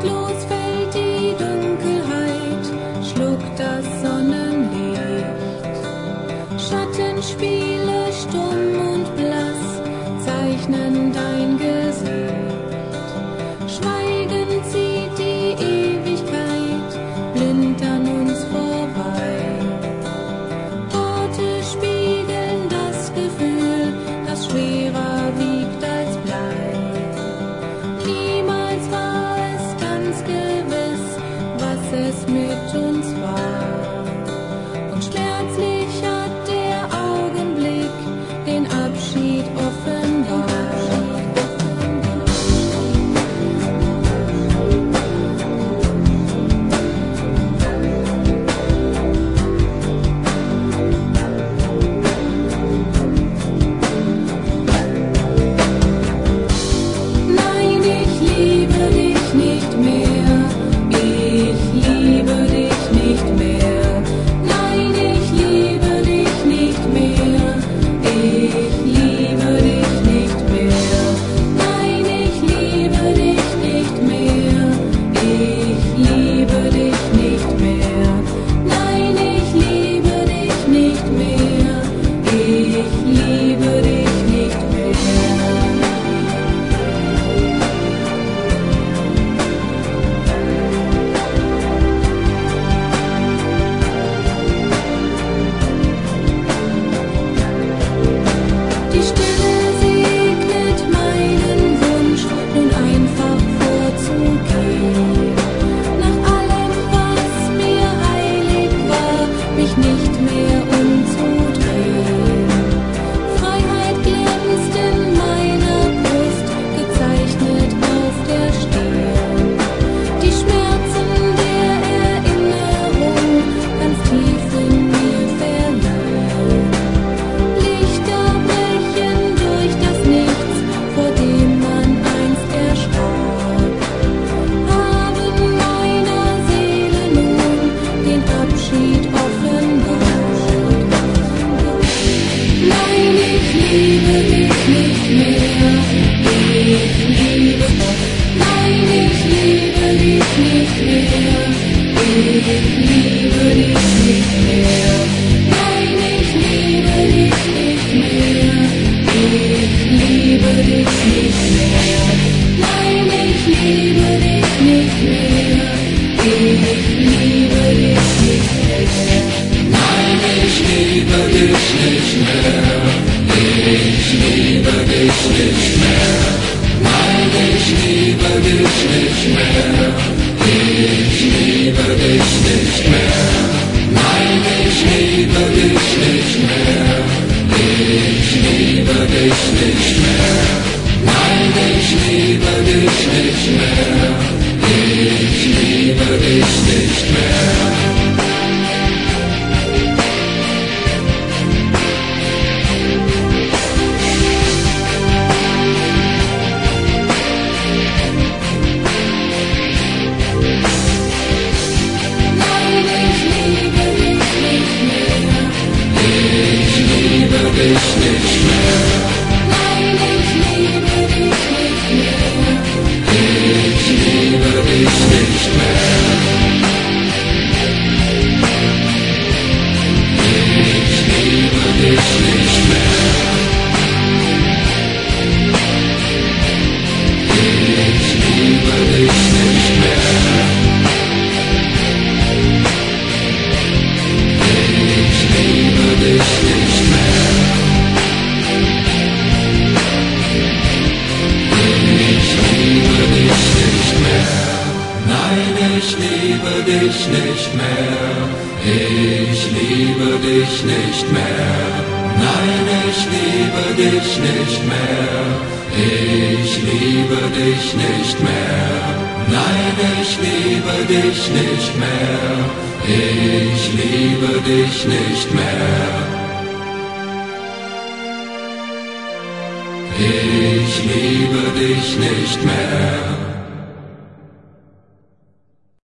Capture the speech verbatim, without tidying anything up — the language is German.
Wortlos fällt die Dunkelheit, schluckt das Sonnenlicht. Schattenspiele stumm und blass zeichnen dein Gesicht. Schweigend zieht die Ewigkeit blind an uns vorbei. Worte spiegeln das Gefühl, das schwerer wiegt als Blei. Niemals war es ganz gewiss, was es mit uns war. Und schmerzlich hat der Augenblick den Abschied offenbart. Ich liebe dich nicht mehr.